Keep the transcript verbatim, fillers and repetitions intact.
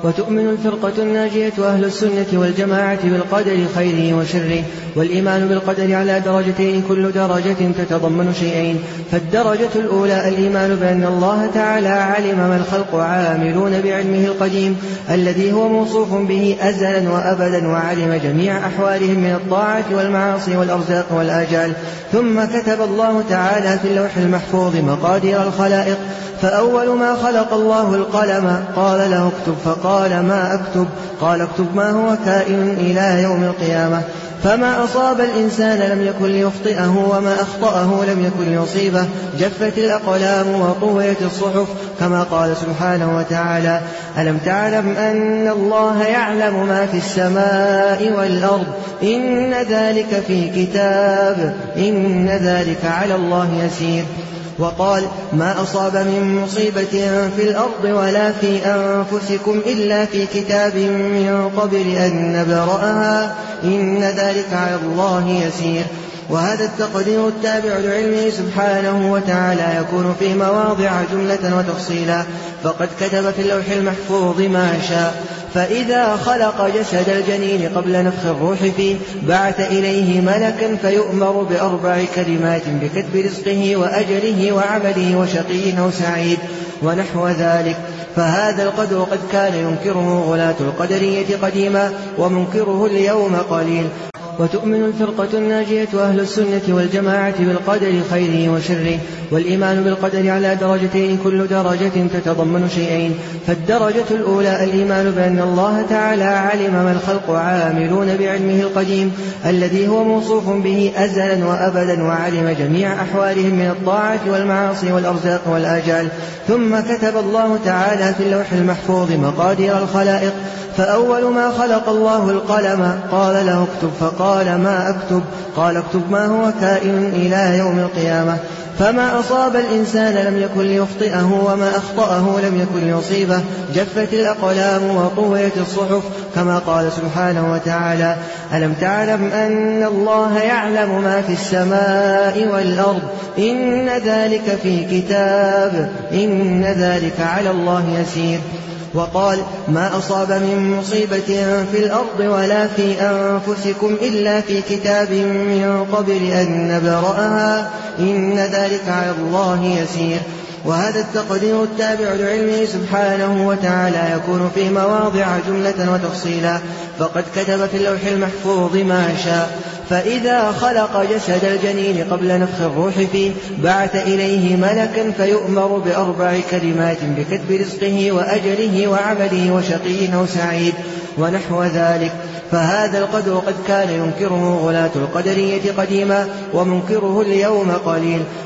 وتؤمن الفرقة الناجية أهل السنة والجماعة بالقدر خيره وشره. والإيمان بالقدر على درجتين، كل درجة تتضمن شيئين. فالدرجة الأولى الإيمان بأن الله تعالى علم ما الخلق عاملون بعلمه القديم الذي هو موصوف به أزلا وأبدا، وعلم جميع أحوالهم من الطاعة والمعاصي والأرزاق والآجال. ثم كتب الله تعالى في اللوح المحفوظ مقادير الخلائق، فأول ما خلق الله القلم قال له اكتب، فقال ما أكتب؟ قال اكتب ما هو كائن إلى يوم القيامة. فما أصاب الإنسان لم يكن ليخطئه، وما أخطأه لم يكن ليصيبه. جفت الأقلام وطويت الصحف، كما قال سبحانه وتعالى: ألم تعلم أن الله يعلم ما في السماء والأرض، إن ذلك في كتاب، إن ذلك على الله يسير. وقال: ما أصاب من مصيبة في الأرض ولا في أنفسكم إلا في كتاب من قبل أن نبرأها، إن ذلك على الله يسير. وهذا التقدير التابع لعلمه سبحانه وتعالى يكون في مواضع جملة وتفصيلا، فقد كتب في اللوح المحفوظ ما شاء. فإذا خلق جسد الجنين قبل نفخ الروح فيه بعث إليه ملكا فيؤمر بأربع كلمات بكتب رزقه وأجله وعمله وشقي أو سعيد ونحو ذلك. فهذا القدر قد كان ينكره غلاة القدرية قديما، ومنكره اليوم قليل. وتؤمن الفرقة الناجية أهل السنة والجماعة بالقدر خيره وشره. والإيمان بالقدر على درجتين، كل درجة تتضمن شيئين. فالدرجة الأولى الإيمان بأن الله تعالى علم ما الخلق عاملون بعلمه القديم الذي هو موصوف به أزلا وأبدا، وعلم جميع أحوالهم من الطاعة والمعاصي والأرزاق والآجال. ثم كتب الله تعالى في اللوح المحفوظ مقادير الخلائق، فأول ما خلق الله القلم قال له اكتب، فقال ما أكتب؟ قال اكتب ما هو كائن إلى يوم القيامة. فما أصاب الإنسان لم يكن ليخطئه، وما أخطأه لم يكن ليصيبه. جفت الأقلام وطويت الصحف، كما قال سبحانه وتعالى: ألم تعلم أن الله يعلم ما في السماء والأرض، إن ذلك في كتاب، إن ذلك على الله يسير. وقال: ما أصاب من مصيبة في الأرض ولا في أنفسكم إلا في كتاب من قبل أن نبرأها، إن ذلك على الله يسير. وهذا التقدير التابع لعلمه سبحانه وتعالى يكون في مواضع جملة وتفصيلا، فقد كتب في اللوح المحفوظ ما شاء. فإذا خلق جسد الجنين قبل نفخ الروح فيه بعث إليه ملكا فيؤمر بأربع كلمات بكتب رزقه وأجله وعمله وشقي أو سعيد ونحو ذلك. فهذا القدر قد كان ينكره غلاة القدرية قديما، ومنكره اليوم قليل.